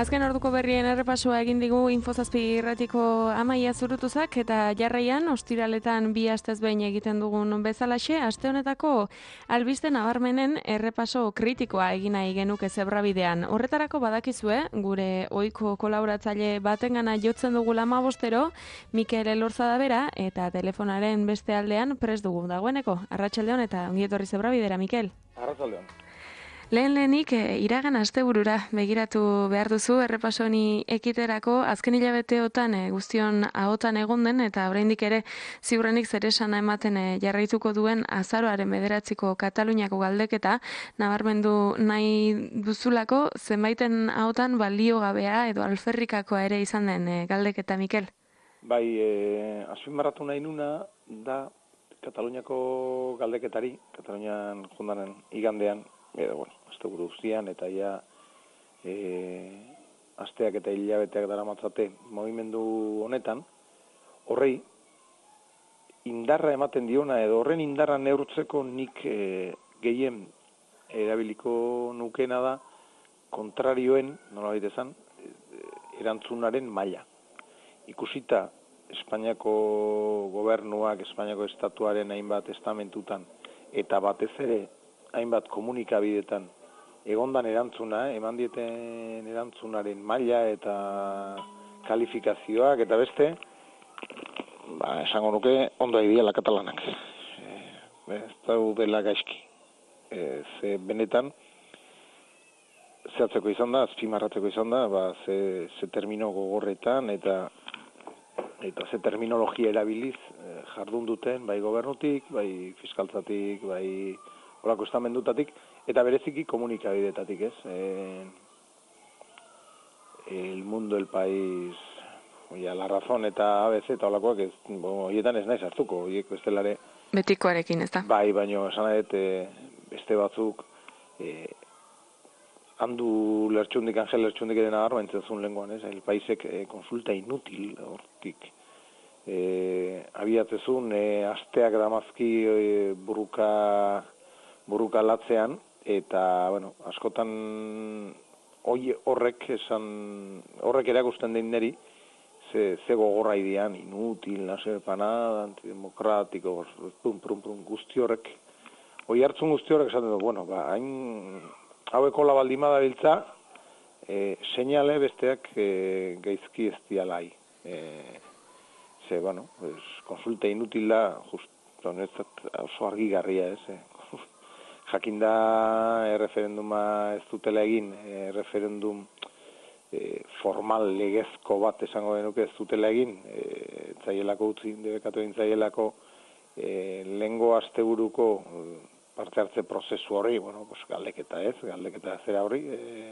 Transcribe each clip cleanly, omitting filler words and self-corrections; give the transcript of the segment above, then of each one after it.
Azken orduko berrien errepasoa egin digu Infozazpi irratiko Amaia Zurutuzak eta jarraian ostiraletan 2 astez behin egiten dugun bezalaxe, aste honetako albiste nabarmenen errepaso kritikoa egin nahi genuke zebrabidean. Horretarako badakizue, gure ohiko kolaboratzaile batengana jotzen dugu 15 Mikel Elorza da bera eta telefonaren beste aldean prest dugu dagoeneko. Arratsaldeon eta ongi etorri zebrabidera, Mikel. Arratsaldeon. Lehenik, iragan asteburura begiratu behar duzu errepaso honi ekiterako, azken hilabeteotan guztion ahotan egon den eta oraindik ere ziurrenik zeresana ematen jarraituko duen azaroaren 9ko Kataluniako galdeketa nabarmendu nahi duzulako, zenbaiten ahotan baliogabea edo alferrikakoa ere izan den galdeketa, Mikel? Bai, azpimarratu nahi nuna da Kataluniako galdeketari, Katalunian jundaren igandean, asteburu guztian eta ja asteak eta hilabeteak daramatzate mugimendu honetan, horrei indarra ematen diona edo horren indarra neurtzeko nik gehien erabiliko nukeena da kontrarioen, nolabait esan, erantzunaren maila. Ikusita Espainiako gobernuak, Espainiako estatuaren hainbat estamentutan eta batez ere hainbat komunikabidetan egondan erantzuna, eman dieten erantzunaren maila eta kalifikazioak eta beste, esango nuke ondo aidiala katalanak. Ez daudela gaizki. Ze benetan, zehatzeko izan da, azpimarratzeko izan da, ze termino gogorretan eta ze terminologia erabiliz jardun duten, bai gobernutik, bai fiskaltzatik, bai horako estamendutatik, eta bereziki komunikabidetatik, ez? El Mundo, El País, La Razón eta ABC eta holakoak, horietan ez naiz hartuko, horiek bestelare... Betikoarekin, ez da? Bai, baino, esan nahi, beste batzuk, handu lertxundik, Angel lertxundik edena garro, entzenzun lenguan, ez? El Paisek konsulta inutil, hortik. Abiatzezun, asteak damazki buruka latzean, eta, askotan horrek erakusten den neri, ze gogorra idean, inutil, nasepanada, antidemokratiko, guzti horrek, hartzun guzti horrek esaten du, hain haueko labaldimada biltza, seinale besteak gaizki ez dialai. Ze, konsulta inutil da, oso argigarria, ez, jakinda erreferenduma ez dutela egin, referendum formal legezko bat esango denuke ez dutela egin, zaielako utzi, debekatu egin zaielako lehengo asteburuko parte hartze prozesu horri, galdeketa zera horri,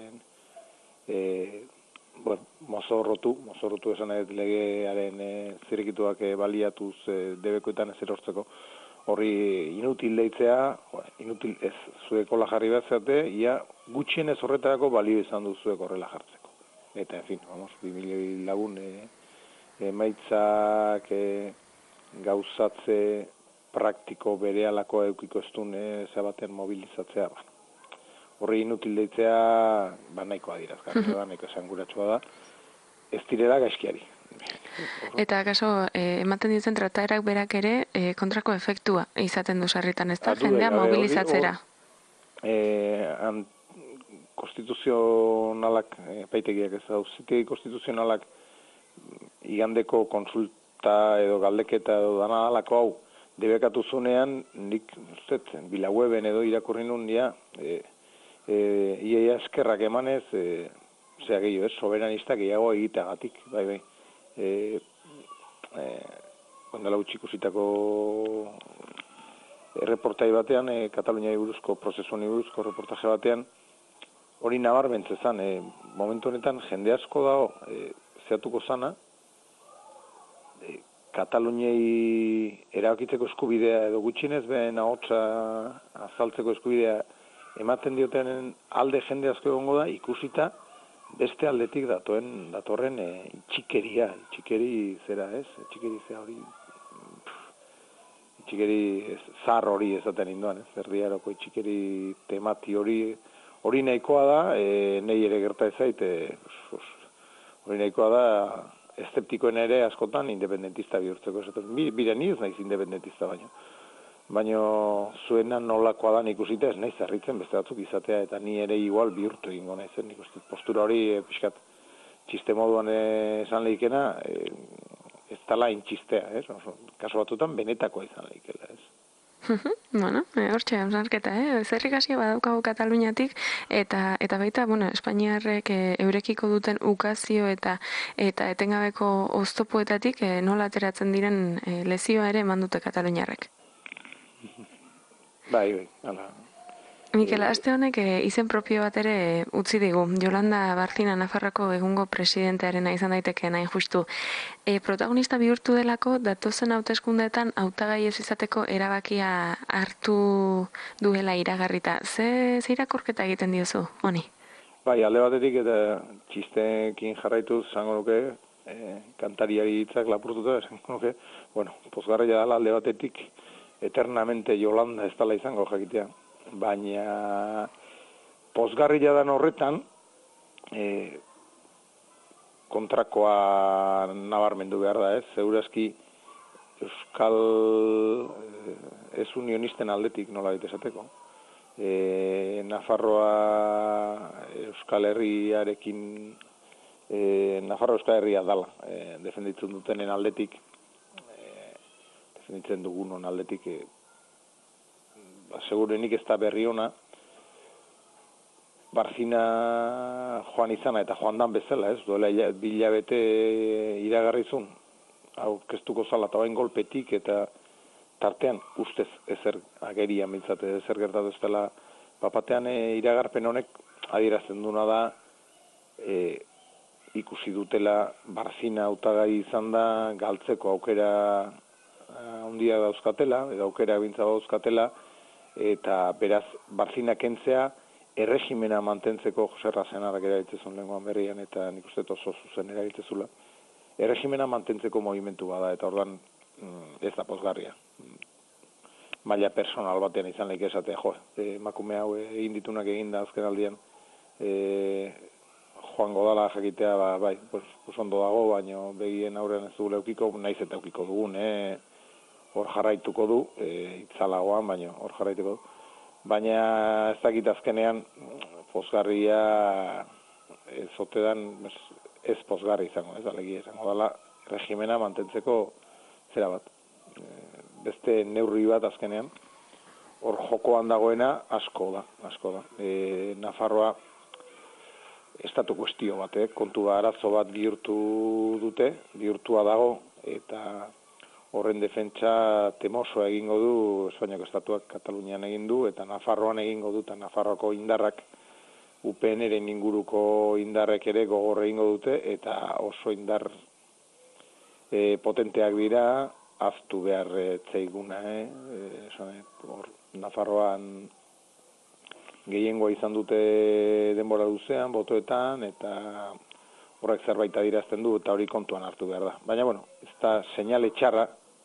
mozorrotu esan edo legearen zirikituak baliatuz debekoetan ez erortzeko, horri inutil deitzea, inutil ez zueko jarri bat zeate, ia gutxienez horretarako balio izan du zuek horrela jartzeko. Eta, en fin, 2.000 lagun emaitzak gauzatze praktiko berehalako eukiko estun zabatean mobilizatzea. Horri inutil deitzea, nahikoa dirazgarria da, nahiko esanguratsua da, ez direla gaizkiari. Eta kaso, ematen ditzen trataerak berak ere kontrako efektua izaten du sarritan, ez da? Jendea mobilizatzera. Konstituzionalak, epaitegiak ez da, auzitegi konstituzionalak igandeko konsulta edo galdeketa edo dana alako hau debekatu zunean, nik bilaweben edo irakurri nun ia eskerrak emanez, soberanistak gehiago egiteagatik, bai. Ondela utxikusitako erreportai batean, Kataluniai buruzko, prozesuni buruzko reportaje batean, hori nabarmentzezan, momentu honetan jende asko dago zehatuko zana, Kataluniai erabakitzeko eskubidea edo gutxinez behen ahotsa azaltzeko eskubidea ematen diotenen alde jende asko egongo da, ikusita beste aldetik datorren txikeri zera, ez? Txikeri zera hori, txikeri zar hori ezaten indoan, ez? Erdiaroko txikeri temati hori hori nahikoa da, nahi ere gerta ezait, hori nahikoa da, eszeptikoen ere askotan independentista bihurtzeko. Bira ni ez naiz independentista baina zuena nolakoa da ikusita ez naiz harritzen beste batzuk izatea, eta ni ere igual bihurtu egingo naizen. Nik uste postura hori pixkat txiste moduan esan lehikena, ez tala intxistea, kasu batzutan benetakoa izan lehikela, ez. Bueno, hortxe, hausnarketa, zer ikasi badaukagu Kataluniatik, eta baita, Espainiarrek eurekiko duten ukazio eta etengabeko oztopoetatik nola ateratzen diren lezioa ere eman dute Kataluniarrek. Bai, hala. Mikel, aste honek izen propio bat ere utzi digu. Yolanda Barcina Nafarroko egungo presidentearena izan daitekeen hain justu. Protagonista bihurtu delako datozen hauteskundeetan hautagai ez izateko erabakia hartu duela iragarrita. Ze irakurketa egiten diozu, honi? Bai, alde batetik eta txistekin jarraituz zango nuke, kantariari hitzak lapurtuta, zango nuke, pozgarria dela alde batetik, eternamente Yolanda ez dela izango jakitea. Baina pozgarria dan horretan kontrakoa nabarmendu behar da, ez? Segurazki Euskal ez unionisten aldetik nola esateko. Nafarroa Euskal Herriarekin Nafarroa Euskal Herria dala defenditzen dutenen aldetik defenditzen dugunon aldetik segurenik ez da berri ona, Barcina joan izana eta joan dan bezala, ez? Duela bilabete iragarrizun, aurkeztuko zala eta bain golpetik eta tartean ustez ezer ageria mintzate, ezer gertatu ez dela papatean iragarpen honek adierazten duna da ikusi dutela Barcina hautagai izan da galtzeko aukera handia dauzkatela, edo aukera bintza dauzkatela, eta beraz Barcina kentzea erregimena mantentzeko Jose Rasenarak erabiltzezun lenguan berrian, eta nik uste oso zuzen erabiltzezula, erregimena mantentzeko movimentu bada, eta orduan ez da pozgarria. Maila personal batean izan lehik esatea, emakume hau egin ditunak egin da azken aldian, joango dala jakitea, bai, ondo dago, baina begien aurrean ez dugu leukiko, naiz eta eukiko dugun, hor jarraituko du, itzalagoan, baina hor jarraituko du. Baina ez dakit azkenean pozgarria zotedan ez pozgarri izango, ez alegia izango dela regimena mantentzeko zera bat. Beste neurri bat azkenean, hor jokoan dagoena asko da. Nafarroa estatu kuestio bat, kontua arazo bat bihurtua dago, eta horren defentsa temosoa egingo du Espainiako estatuak Katalunian egin du, eta Nafarroan egingo du, eta Nafarroako indarrak UPN-ren inguruko indarrek ere gogor egingo dute, eta oso indar potenteak dira, aztu behar zeiguna, Nafarroan gehiengoa izan dute denbora luzean, botoetan, eta horrek zerbait adirazten du, eta hori kontuan hartu behar da. Baina, ez da seinale txarra,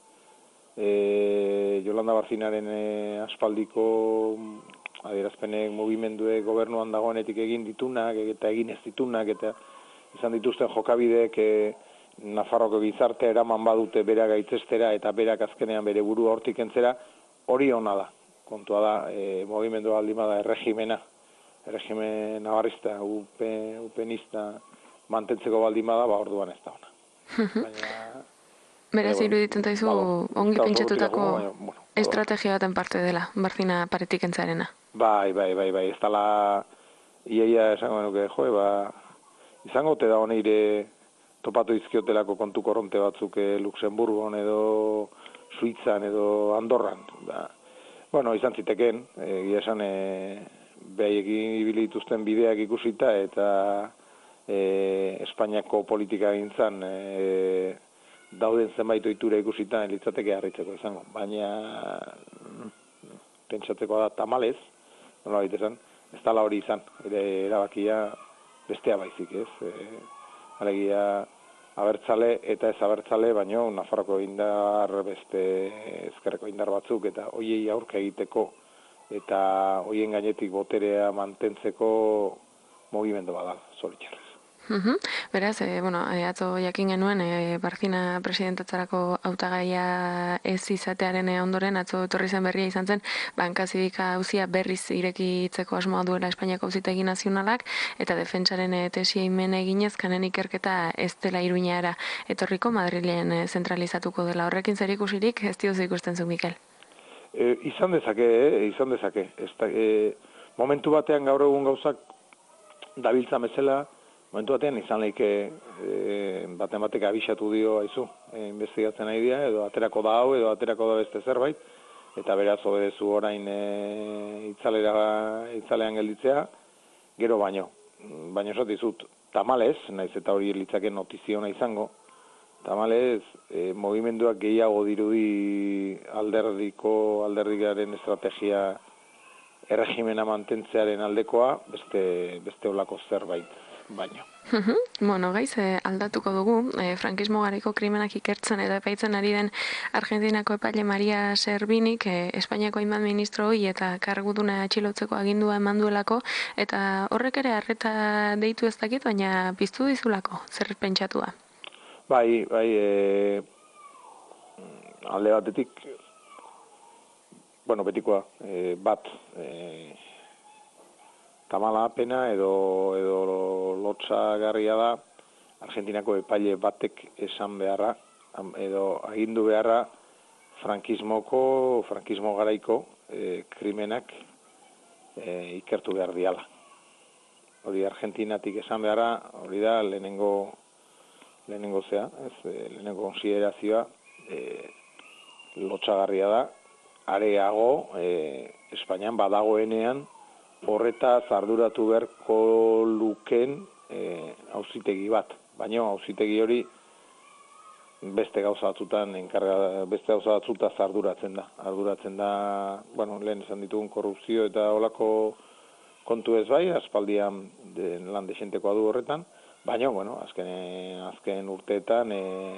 Yolanda Barcinaren aspaldiko adierazpenek mugimenduek gobernuan dagoenetik egin ditunak, eta egin ez ditunak, eta izan dituzten jokabideek Nafarroko gizartea eraman badute bera gaitzestera, eta berak azkenean bere burua hortik entzera, hori ona da. Kontua da, mugimendua aldima da erregimen navarrista, upenista mantentzeko baldima da, orduan ez da ona. Beraz iruditzen zaizu ongi pentsatutako estrategia baten parte dela, Barcina paretik entzarena. Bai, ez dala iaia esango nuke, izango te da honeire topatu izkiotelako kontu korronte batzuk Luxemburgon edo Suitzan edo Andorran. Izan ziteken, egia esan behaiekin ibilituzten bideak ikusita eta Espainiako politika gintzan dauden zenbait ohitura ikusita litzateke harritzeko izango. Baina pentsatzeko da tamalez, nola baita esan, ez dala hori izan, erabakia bestea baizik, ez? Alegia abertzale eta ez abertzale, baino Nafarroko indar beste ezkerreko indar batzuk, eta hoiei aurka egiteko eta hoien gainetik boterea mantentzeko mugimendu bada, zoritxarrez. Beraz, atzo jakin genuen, Barcina presidentatzarako hautagaia ez izatearen ondoren, atzo etorri zen berria izan zen, bankazidika auzia berriz irekitzeko asmoa duela Espainiako Auzitegi Nazionalak, eta defentsaren tesia imen eginez, kanen ikerketa ez dela Iruñara etorriko, Madrilen zentralizatuko dela. Horrekin zer ikusirik, ez diozu ikusten zu, Mikel? Izan dezake. Momentu batean gaur egun gauzak dabiltza bezala, momentu batean izan leike batek abixatu dio haizu, investigatzen nahi dira, edo aterako da hau, edo aterako da beste zerbait, eta beraz obedezu orain itzalean gelditzea, gero baino esatizut, tamalez, naiz eta hori litzake notiziona izango, tamalez, mugimenduak gehiago dirudi alderdikaren estrategia erregimena mantentzearen aldekoa, beste olako zerbait baino. Gaiz, aldatuko dugu, frankismo garaiko krimenak ikertzen eta epaitzen ari den Argentinako epaile Maria Servinik, Espainiako hainbat ministro hoi eta karguduna atxilotzeko agindua eman duelako, eta horrek ere arreta deitu ez dakit, baina piztu dizulako, zer pentsatu da? Bai, alde batetik, betikoa, tamala pena edo lotsagarria da Argentinako epaile batek esan beharra, edo agindu beharra frankismo garaiko krimenak ikertu behar diala. Hori Argentinatik esan beharra, hori da lehenengo konsiderazioa lotsagarria da, areago Espainian badagoenean horretaz arduratu beharko luken auzitegi bat. Baina auzitegi hori beste gauza batzutaz arduratzen da. Lehen esan ditugun korrupzio eta olako kontu ez bai, aspaldian lan desentekoa du horretan, baina, azken urteetan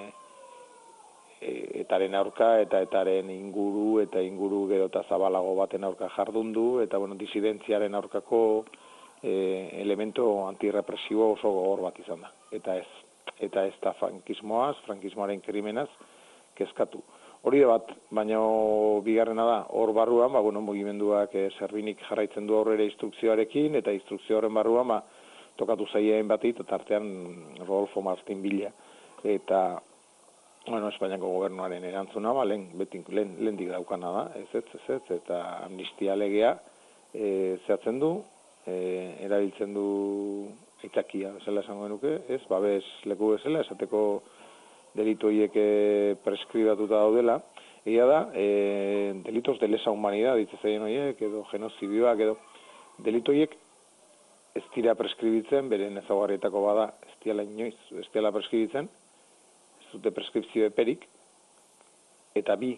etaren aurka eta etaren inguru gero eta zabalago baten aurka jardundu, eta disidentziaren aurkako elemento antirrepresibo oso gogor bat izan da. Eta ez da frankismoaren krimenaz kezkatu. Hori da bat, baina bigarrena da, hor barruan, mugimenduak Servinik jarraitzen du aurrera instrukzioarekin, eta instrukzio horren barruan, tokatu zaien batit, eta artean Rodolfo Martín Villa. Eta Espainiako gobernuaren erantzuna, lehendik daukana da, ez, eta amnistia legea zehatzen du, erabiltzen du aitzakia, bezala esango genuke, ez, babes leku bezala, esateko delitu horiek preskribatuta daudela, egia da, delitos de lesa humanidad, ditzatzen horiek, edo genozidioak, edo delitu horiek ez dira preskribitzen, beren ezaugarrietako bada, ez dira preskribitzen, zute preskripzio eperik, eta bi,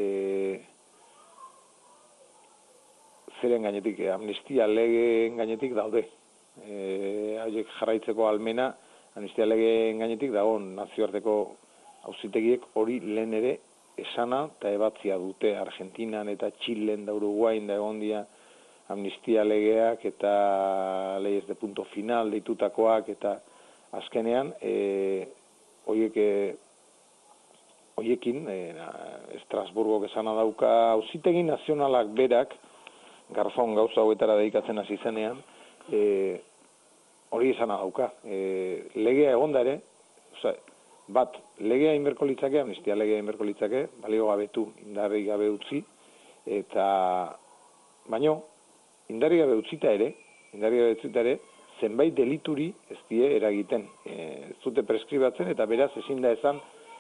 zeren gainetik, amnistia legeen gainetik daude. Haiek jarraitzeko almena, amnistia legeen gainetik dago nazioarteko auzitegiek hori lehen ere esana eta ebatzia dute Argentinan eta Txilen da Uruguain da egon dia amnistia legeak eta leyes de punto final deitutakoak, eta azkenean, hoiekin, Estrasburgok esana dauka, auzitegi nazionalak berak, Garzón gauza hauetara dedikatzen hasi zenean, hori esana dauka. Legea egonda ere, bat, legea inberko litzake, amnistia legea inberko litzake, balio gabetu, indarri gabe utzi, eta baino, indarri gabe utzita ere, zenbait delituri ez die eragiten. Ez dute preskribatzen, eta beraz ezin da esan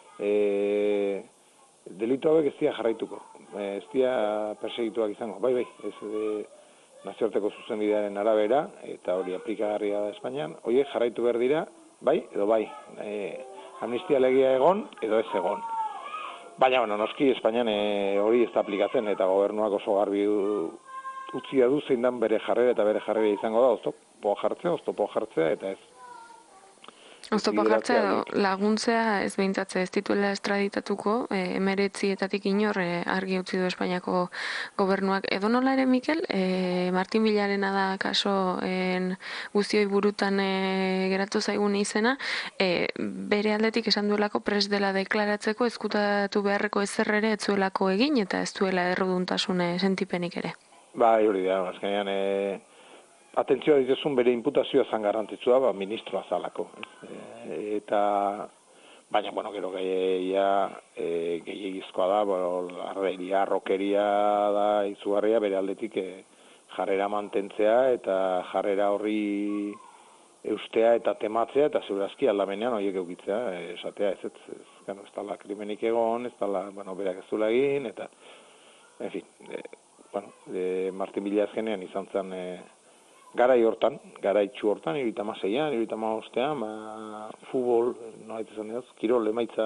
delitu hauek ez dira jarraituko. Ez dira persegituak izango. Bai, ez nazioarteko zuzenbidearen arabera, eta hori aplikagarria da Espainian, horiek jarraitu behar dira, bai edo bai. Amnistia legea egon edo ez egon. Baina, noski Espainian hori ez da aplikatzen, eta gobernuak oso garbi utzia du zein dan bere jarrera, eta bere jarrera izango da oztopoa jartzea, eta ez. Oztopo jartzea edo laguntzea ez behintzatze ez dituela estraditatuko, 19etatik inor argi utzi du Espainiako gobernuak. Edo nola ere, Mikel, Martin Villarena da kaso guztioi burutan geratu zaigun izena, bere aldetik esan duelako prest dela deklaratzeko ezkutatu beharreko ezer ere ez zuelako egin eta ez duela erruduntasune sentipenik ere. Bai, hori da, azkenean, atentzioa dituzun bere imputazioa zan garrantzitsua, ministroa zalako. Eta, baina, bueno, gero gehiagizkoa da, arreria, rokeria da izugarria, bere aldetik jarrera mantentzea eta jarrera horri eustea eta tematzea, eta zeurazki aldamenean horiek eukitzea, esatea ez dala krimenik egon, ez dala, bueno, berak ez duela egin, eta, en fin, Martin Villa azkenean izan zen garai hortan, garaitxu hortan, 76an, 75an, futbol, nola izan dut, kirol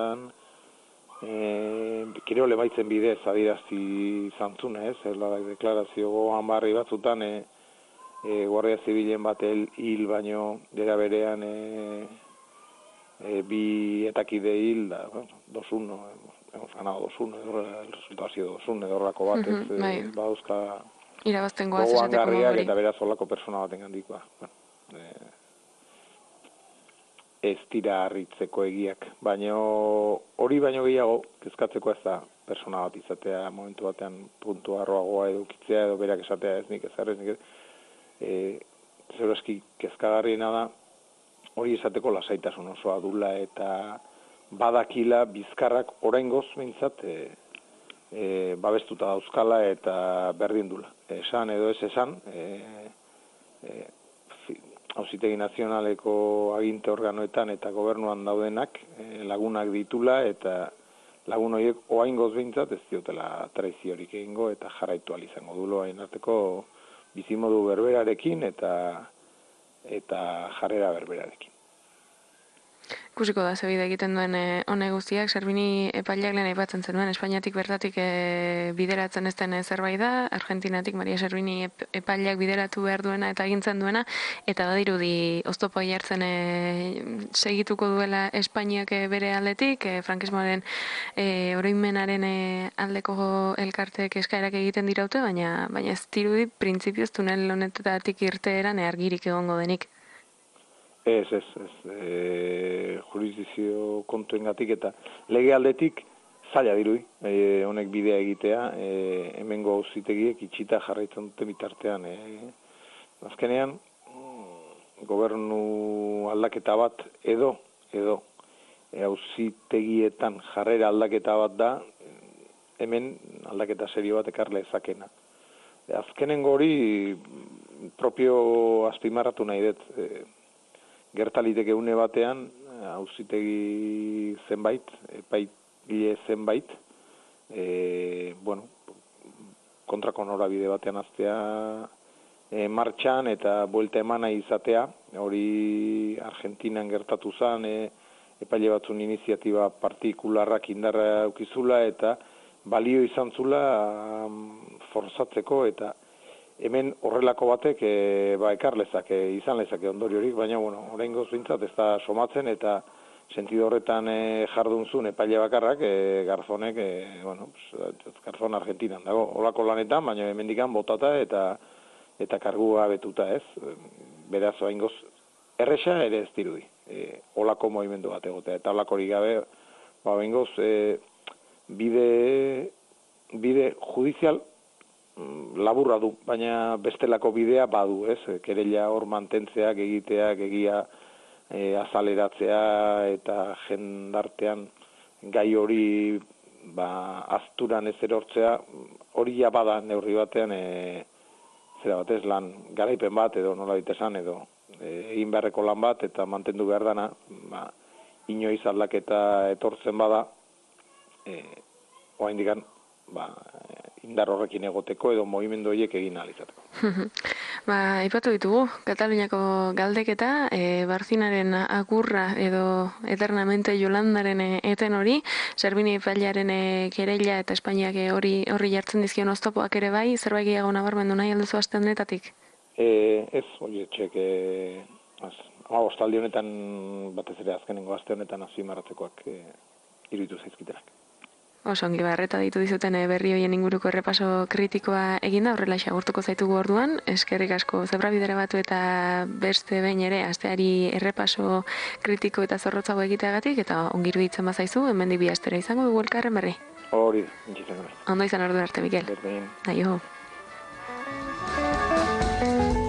emaitzen bidez adierazti zantzuna, deklarazio gogoan barri batzutan, Guardia Zibilen bat hil baino dera berean bi etakide hil, da, 2-1, hemos ganado 2-1, el resultado ha sido 2-1, edo horrako bat, badauzka irabaztengoa esateko modurik. Eta beraz olako persona baten handikoa. Ez dira harritzeko egiak, baina hori baino gehiago, kezkatzeko ez da persona bat izatea, momentu batean puntu arroagoa edukitzea, edo berak esatea ez nik ez. Zeurazki kezkagarriena da, hori esateko lasaitasun osoa dula eta badakila bizkarrak oraingoz behintzat babestuta dauzkala eta berdin dula. Esan edo ez esan, Auzitegi Nazionaleko aginte organoetan eta gobernuan daudenak lagunak ditula eta lagun horiek oraingoz behintzat ez diotela traiziorik egingo eta jarraitu ahal izango dulo hain arteko bizimodu berberarekin eta jarrera berberarekin. Ikusiko da, zebide egiten duen hone guztiak, Servini epaileak lehen aipatzen zenuen, Espainiatik bertatik bideratzen ez den zerbait da, Argentinatik Maria Servini epaileak bideratu behar duena eta egintzen duena, eta badirudi oztopoa jartzen segituko duela Espainiak bere aldetik, frankismoaren oroimenaren aldeko elkartek eskaerak egiten diraute, baina ez dirudi printzipioz tunel honetatik irteeran argirik egongo denik. Ez, jurisdizio kontuengatik eta lege aldetik zaila dirudi, honek bidea egitea, hemengo auzitegiek itxita jarraitzen dute bitartean. Azkenean, gobernu aldaketa bat edo auzitegietan jarrera aldaketa bat da, hemen aldaketa serio bat ekar lezakena. Azkenengo hori propio azpimarratu nahi dut, gertaliteke une batean, auzitegi zenbait, epaile zenbait, kontrako norabide batean aztea martxan eta buelta emana izatea, hori Argentinan gertatu zen, epaile batzun iniziatiba partikularrak indarra eukizula eta balio izan zula forzatzeko eta hemen horrelako batek ekar lezake, izan lezake ondoriorik, baina oraingoz behintzat ez da somatzen eta sentido horretan jardunzun epaile bakarrak, Garzonek, Garzon Argentinan dago, holako lanetan, baina hemendikan botata eta kargua betuta ez, beraz oraingoz erresa ere ez dirudi, holako movimendu bat egotea, eta holakorik gabe, oraingoz bide judizial laburra du, baina bestelako bidea badu, ez? Kereila hor mantentzeak, egiteak, egia azaleratzea eta jendartean gai hori azturan ez erortzea, hori ja bada neurri batean zera batez lan garaipen bat edo nola esan edo egin beharreko lan bat eta mantendu behar dana, inoiz aldaketa etortzen bada, oraindik indar horrekin egoteko edo mugimendu horiek egin ahal izateko. Aipatu ditugu, Kataluniako galdeketa, Barzinaren agurra edo eternamente Yolandaren eten hori, Servini epailearen kereila eta Espainiak horri jartzen dizkion oztopoak ere bai, zerbait gehiago nabarmendu nahi alduzu aste honetatik? Ez, hori etxek Ostaldi honetan, batez ere azkenengo aste honetan azpimarratzekoak iruditu zaizkitenak. Oso ongi barreta ditu dizuten berri hoien inguruko errepaso kritikoa eginda, horrela agurtuko zaitugu orduan, eskerrik asko Zebra Bidera Batu eta beste behin ere asteari errepaso kritiko eta zorrotzago egiteagatik, eta ongi iruditzen bazaizu, hemendik bi astera izango dugu elkarren berri. Hori, intzitzen gara. Ondo izan orduan arte, Mikel. Berdin. Aio.